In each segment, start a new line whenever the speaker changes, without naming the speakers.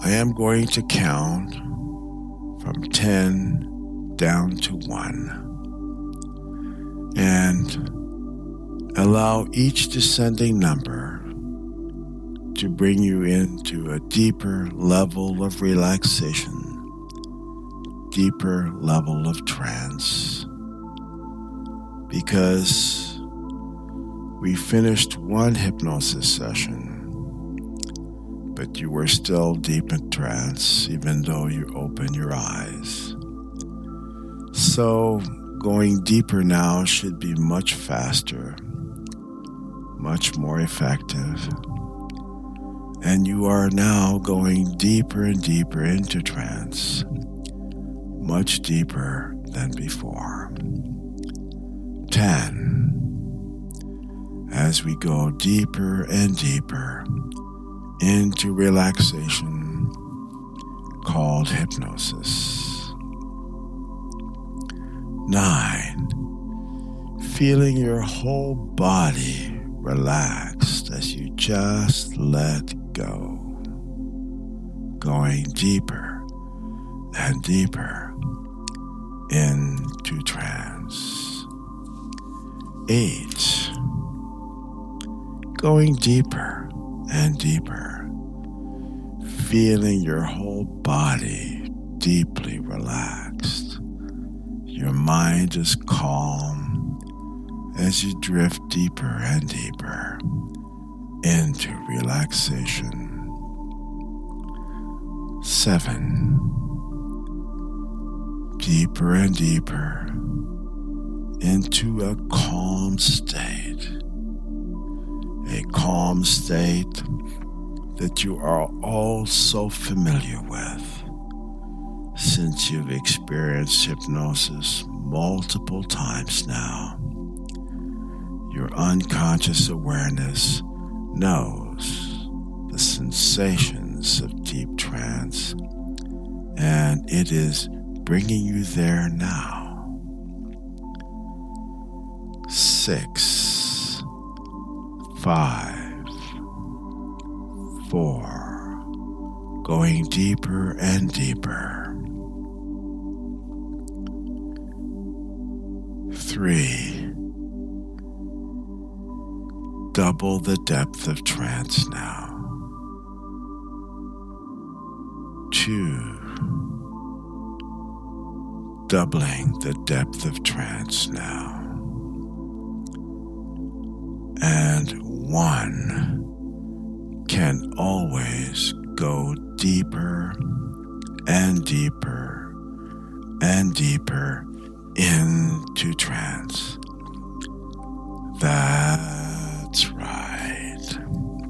I am going to count from 10 down to 1 and allow each descending number to bring you into a deeper level of relaxation, deeper level of trance, because we finished one hypnosis session, but you were still deep in trance even though you opened your eyes. So going deeper now should be much faster, much more effective. And you are now going deeper and deeper into trance, much deeper than before. 10. As we go deeper and deeper into relaxation called hypnosis. 9. Feeling your whole body relaxed as you just let go. Going deeper and deeper into trance. 8. Going deeper and deeper, feeling your whole body deeply relaxed. Your mind is calm as you drift deeper and deeper into relaxation. 7. Deeper and deeper into a calm state. A calm state that you are all so familiar with since you've experienced hypnosis multiple times now. Your unconscious awareness knows the sensations of deep trance, and it is bringing you there now. 6, 5, 4, going deeper and deeper. 3, double the depth of trance now. 2, doubling the depth of trance now. And 1 can always go deeper and deeper and deeper into trance. That's right.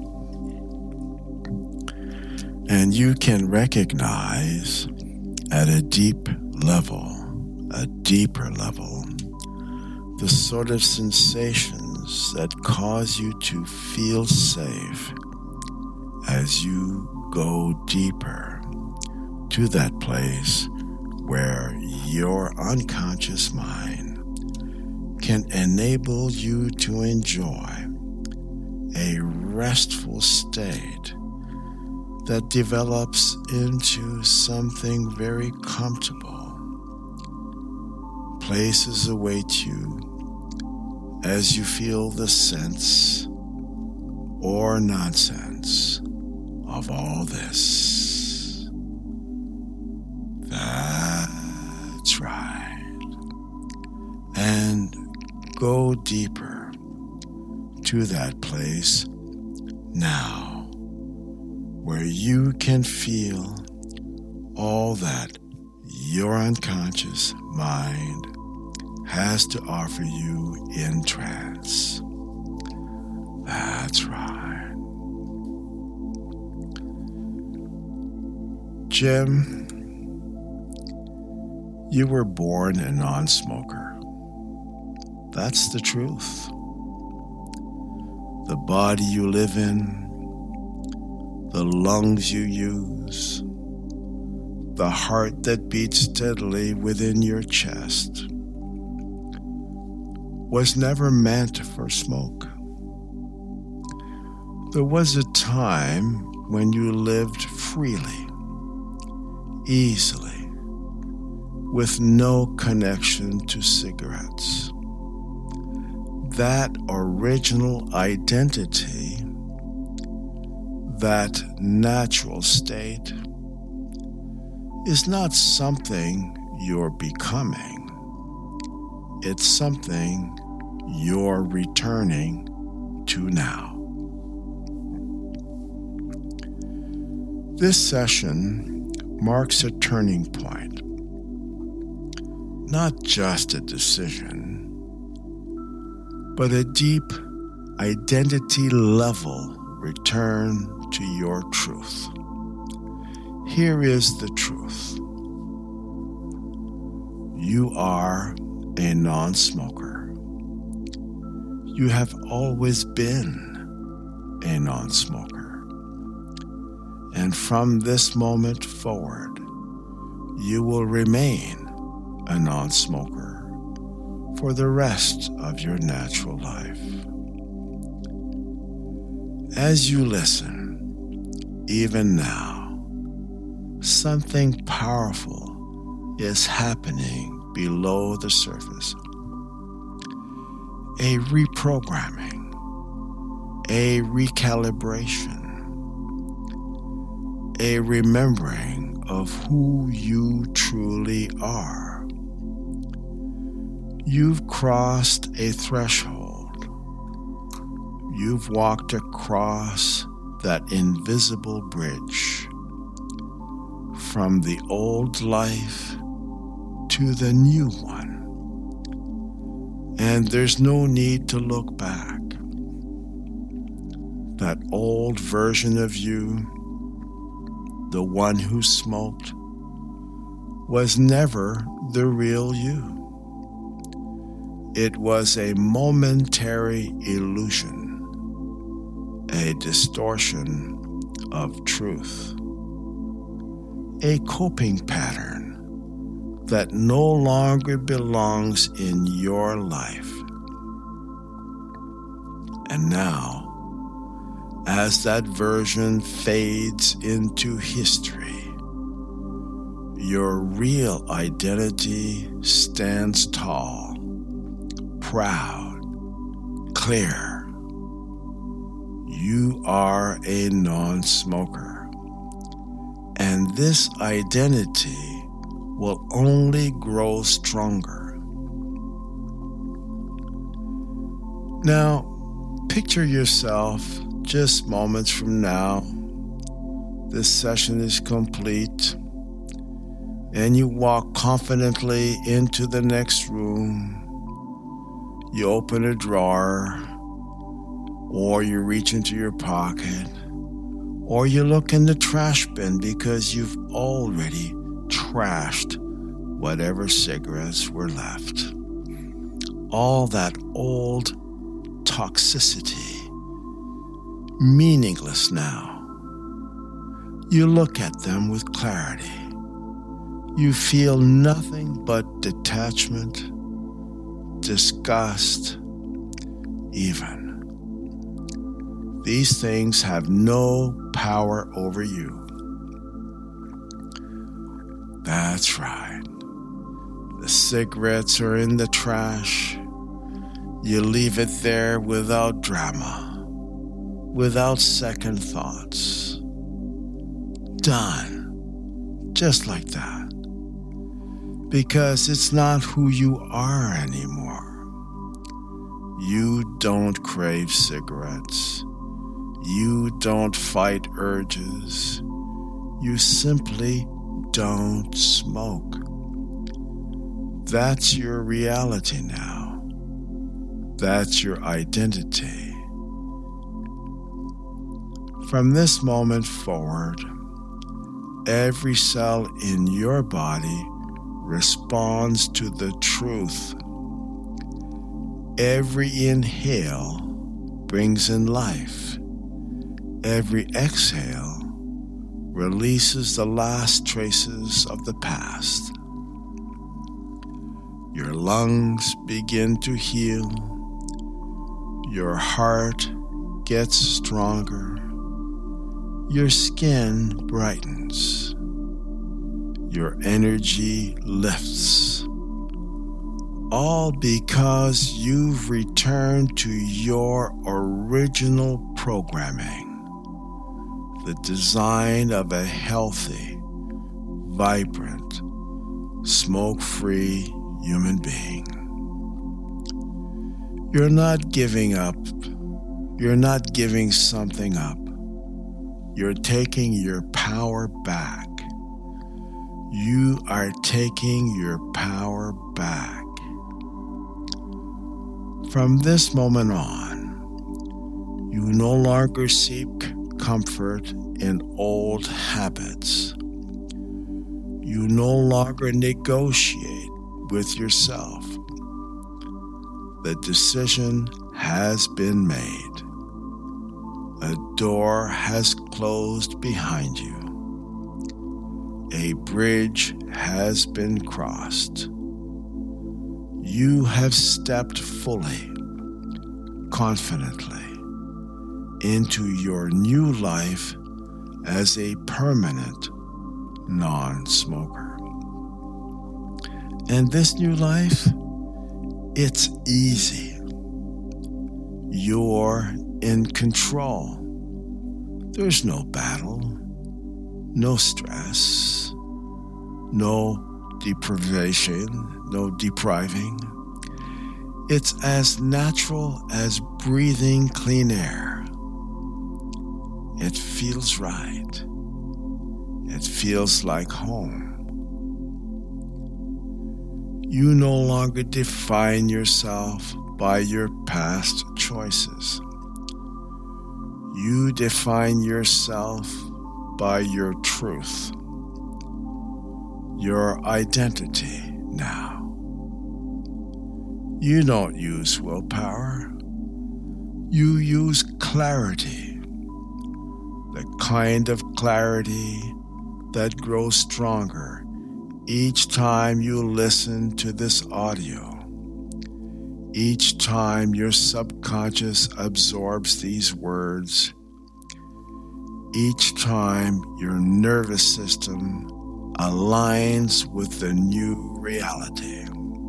And you can recognize at a deep level, a deeper level, the sort of sensations that cause you to feel safe as you go deeper to that place where your unconscious mind can enable you to enjoy a restful state that develops into something very comfortable. Places await you as you feel the sense or nonsense of all this. That's right. And go deeper to that place now, where you can feel all that your unconscious mind has to offer you in trance. That's right. Jim, you were born a non-smoker. That's the truth. The body you live in, the lungs you use, the heart that beats steadily within your chest, was never meant for smoke. There was a time when you lived freely, easily with no connection to cigarettes. That original identity, that natural state, is not something you're becoming. It's something you're returning to now. This session marks a turning point, not just a decision, but a deep identity level return to your truth. Here is the truth. You are a non-smoker. You have always been a non-smoker. And from this moment forward, you will remain a non-smoker for the rest of your natural life. As you listen, even now, something powerful is happening below the surface. A reprogramming, a recalibration, a remembering of who you truly are. You've crossed a threshold. You've walked across that invisible bridge from the old life to the new one. And there's no need to look back. That old version of you, the one who smoked, was never the real you. It was a momentary illusion, a distortion of truth, a coping pattern that no longer belongs in your life. And now, as that version fades into history, your real identity stands tall, proud, clear. You are a non-smoker, and this identity will only grow stronger. Now, picture yourself just moments from now. This session is complete, and you walk confidently into the next room. You open a drawer, or you reach into your pocket, or you look in the trash bin because you've already trashed whatever cigarettes were left. All that old toxicity, meaningless now. You look at them with clarity. You feel nothing but detachment, disgust, even. These things have no power over you. That's right. The cigarettes are in the trash. You leave it there without drama, without second thoughts. Done. Just like that. Because it's not who you are anymore. You don't crave cigarettes. You don't fight urges. You simply don't smoke. That's your reality now. That's your identity. From this moment forward, every cell in your body responds to the truth. Every inhale brings in life. Every exhale releases the last traces of the past. Your lungs begin to heal. Your heart gets stronger. Your skin brightens. Your energy lifts. All because you've returned to your original programming, the design of a healthy, vibrant, smoke-free human being. You're not giving up. You're not giving something up. You're taking your power back. You are taking your power back. From this moment on, you no longer seek comfort in old habits. You no longer negotiate with yourself. The decision has been made. A door has closed behind you. A bridge has been crossed. You have stepped fully, confidently, into your new life as a permanent non-smoker. And this new life, it's easy. You're in control. There's no battle, no stress, no deprivation, no depriving. It's as natural as breathing clean air. It feels right. It feels like home. You no longer define yourself by your past choices. You define yourself by your truth, your identity now. You don't use willpower. You use clarity, the kind of clarity that grows stronger each time you listen to this audio. Each time your subconscious absorbs these words, each time your nervous system aligns with the new reality.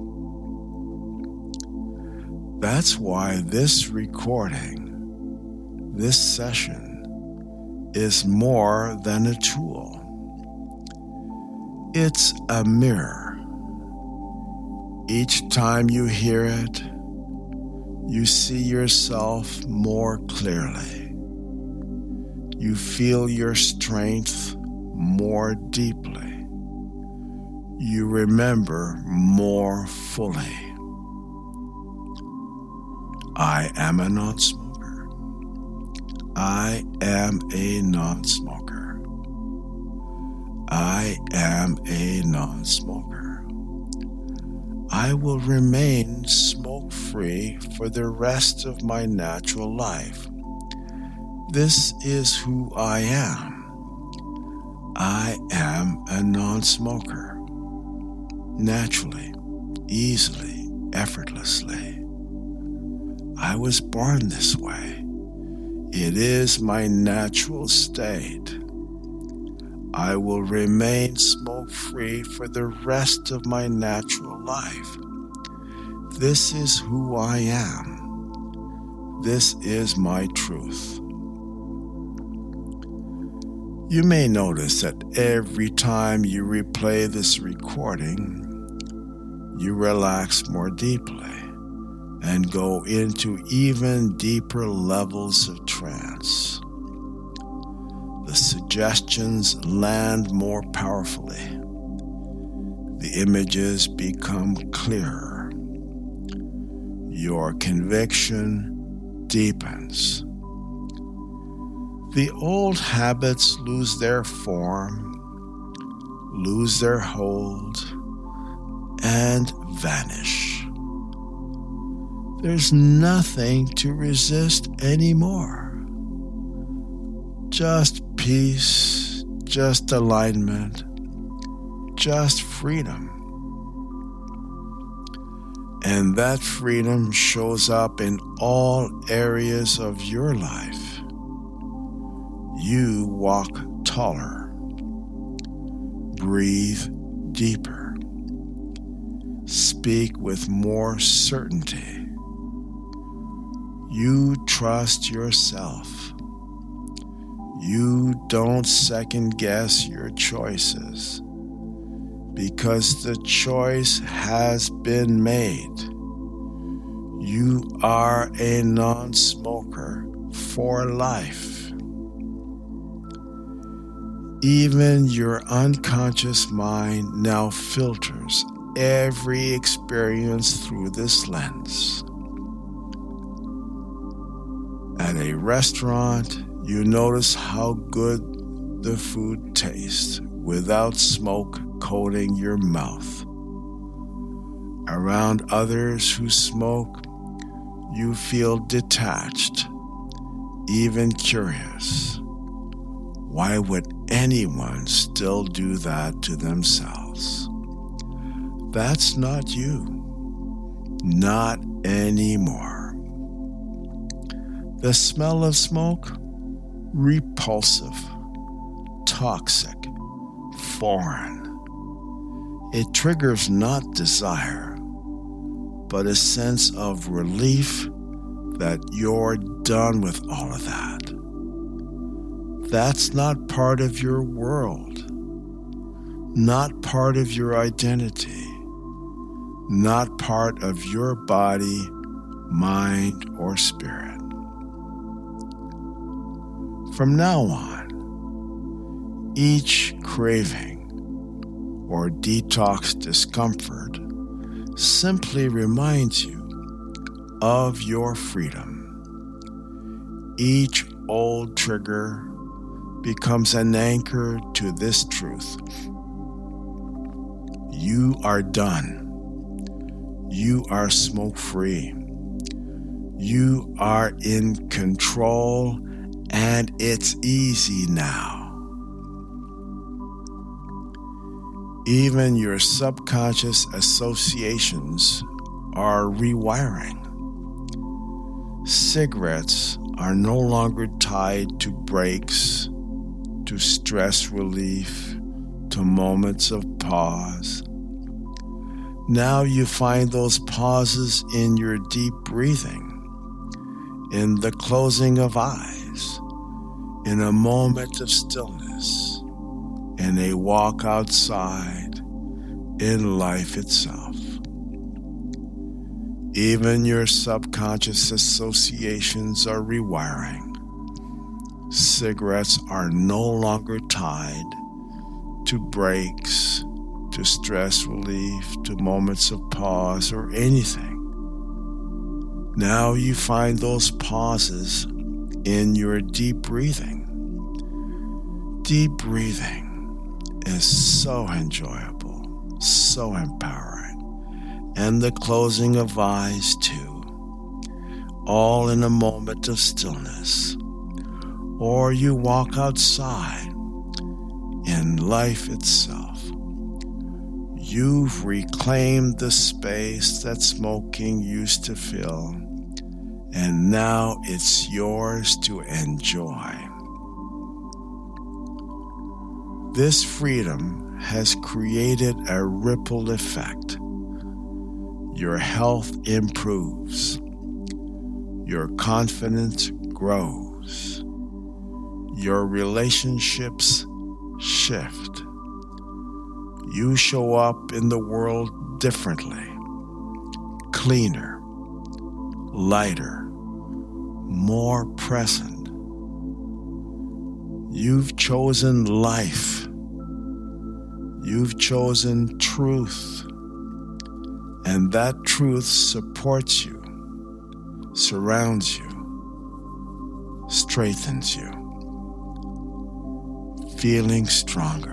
That's why this recording, this session, is more than a tool. It's a mirror. Each time you hear it, you see yourself more clearly. You feel your strength more deeply. You remember more fully. I am a non-smoker. I am a non-smoker. I am a non-smoker. I will remain smoke-free for the rest of my natural life. This is who I am. I am a non-smoker. Naturally, easily, effortlessly. I was born this way. It is my natural state. I will remain smoke-free for the rest of my natural life. This is who I am. This is my truth. You may notice that every time you replay this recording, you relax more deeply and go into even deeper levels of trance. The suggestions land more powerfully. The images become clearer. Your conviction deepens. The old habits lose their form, lose their hold, and vanish. There's nothing to resist anymore. Just peace, just alignment, just freedom. And that freedom shows up in all areas of your life. You walk taller, breathe deeper. Speak with more certainty. You trust yourself. You don't second guess your choices because the choice has been made. You are a non-smoker for life. Even your unconscious mind now filters every experience through this lens. At a restaurant, you notice how good the food tastes without smoke coating your mouth. Around others who smoke, you feel detached, even curious. Why would anyone still do that to themselves? That's not you. Not anymore. The smell of smoke? Repulsive, toxic, foreign. It triggers not desire, but a sense of relief that you're done with all of that. That's not part of your world, not part of your identity, not part of your body, mind, or spirit. From now on, each craving or detox discomfort simply reminds you of your freedom. Each old trigger becomes an anchor to this truth. You are done. You are smoke-free. You are in control, and it's easy now. Even your subconscious associations are rewiring. Cigarettes are no longer tied to breaks, to stress relief, to moments of pause. Now you find those pauses in your deep breathing, in the closing of eyes, in a moment of stillness, in a walk outside, in life itself. Even your subconscious associations are rewiring. Cigarettes are no longer tied to breaks, to stress relief, to moments of pause, or anything. Now you find those pauses in your deep breathing. Deep breathing is so enjoyable, so empowering, and the closing of eyes too, all in a moment of stillness. Or you walk outside in life itself. You've reclaimed the space that smoking used to fill, and now it's yours to enjoy. This freedom has created a ripple effect. Your health improves. Your confidence grows. Your relationships shift. You show up in the world differently, cleaner, lighter, more present. You've chosen life. You've chosen truth. And that truth supports you, surrounds you, strengthens you. Feeling stronger.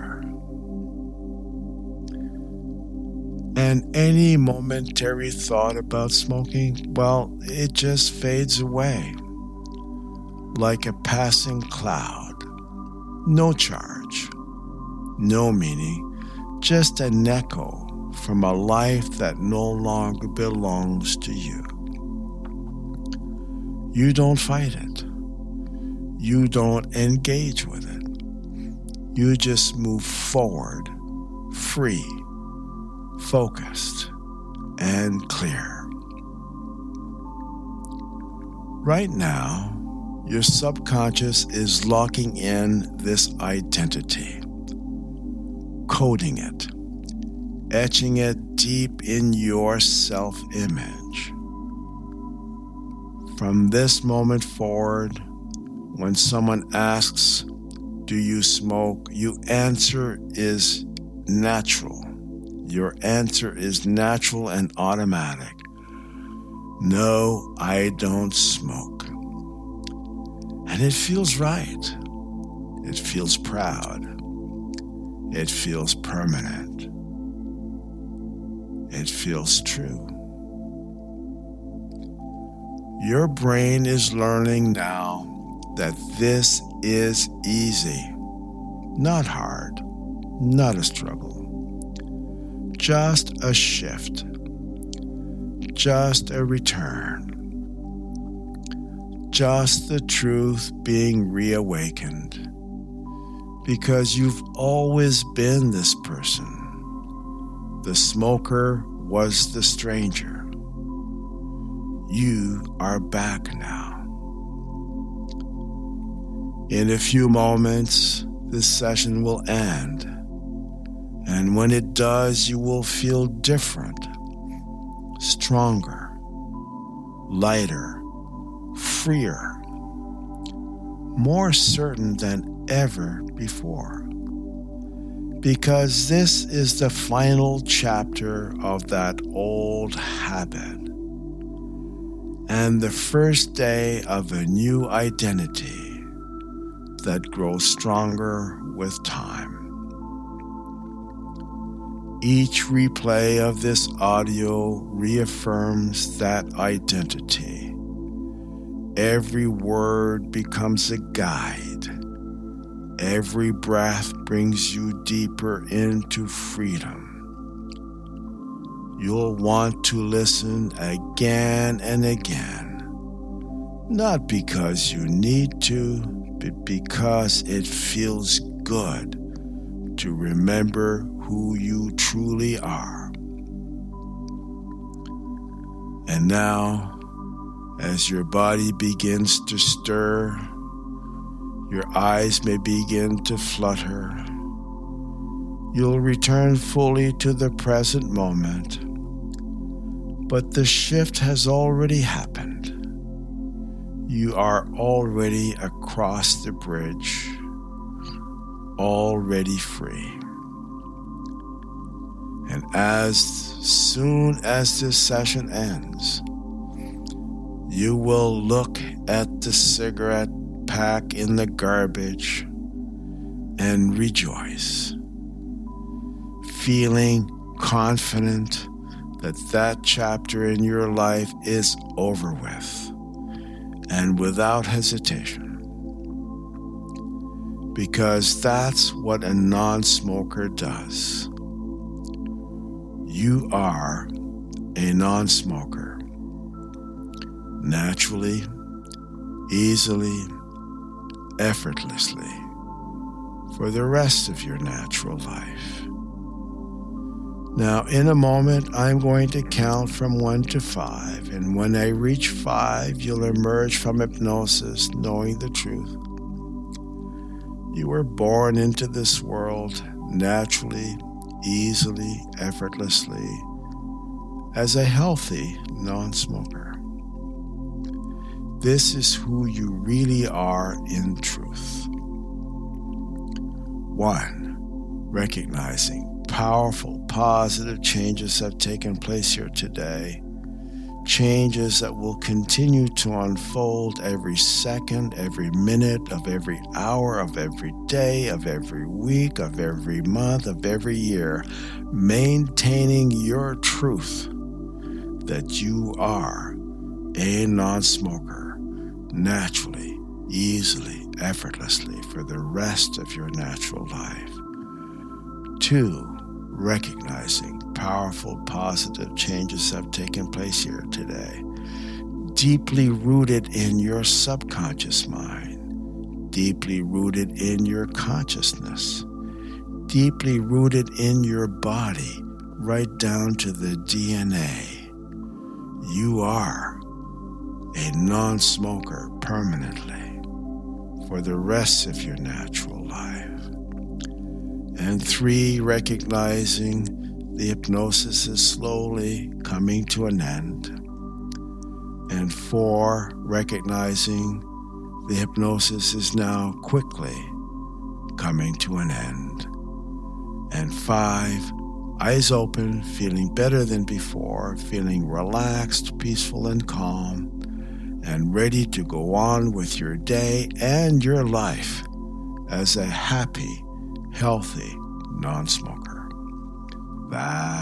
And any momentary thought about smoking, well, it just fades away like a passing cloud. No charge, no meaning, just an echo from a life that no longer belongs to you. You don't fight it. You don't engage with it. You just move forward, free, focused, and clear. Right now, your subconscious is locking in this identity, coding it, etching it deep in your self-image. From this moment forward, when someone asks, "Do you smoke?" your answer is natural. Your answer is natural and automatic. No, I don't smoke. And it feels right. It feels proud. It feels permanent. It feels true. Your brain is learning now that this is easy, not hard, not a struggle, just a shift, just a return, just the truth being reawakened, because you've always been this person. The smoker was the stranger. You are back now. In a few moments, this session will end, and when it does, you will feel different, stronger, lighter, freer, more certain than ever before. Because this is the final chapter of that old habit and the first day of a new identity that grows stronger with time. Each replay of this audio reaffirms that identity. Every word becomes a guide. Every breath brings you deeper into freedom. You'll want to listen again and again, not because you need to, but because it feels good to remember who you truly are. And now, as your body begins to stir, your eyes may begin to flutter. You'll return fully to the present moment, but the shift has already happened. You are already across the bridge, already free. And as soon as this session ends, you will look at the cigarette pack in the garbage and rejoice, feeling confident that that chapter in your life is over with, and without hesitation. Because that's what a non-smoker does. You are a non-smoker. Naturally, easily, effortlessly, for the rest of your natural life. Now, in a moment, I'm going to count from 1 to 5, and when I reach 5, you'll emerge from hypnosis knowing the truth. You were born into this world naturally, easily, effortlessly, as a healthy non-smoker. This is who you really are in truth. 1. Recognizing powerful, positive changes have taken place here today. Changes that will continue to unfold every second, every minute of every hour, of every day, of every week, of every month, of every year, maintaining your truth that you are a non-smoker, naturally, easily, effortlessly, for the rest of your natural life. 2. Recognizing powerful, positive changes have taken place here today, deeply rooted in your subconscious mind, deeply rooted in your consciousness, deeply rooted in your body, right down to the DNA. You are a non-smoker permanently for the rest of your natural life. And 3, recognizing the hypnosis is slowly coming to an end. And 4, recognizing the hypnosis is now quickly coming to an end. And 5, eyes open, feeling better than before, feeling relaxed, peaceful, and calm, and ready to go on with your day and your life as a happy, healthy non-smoker. That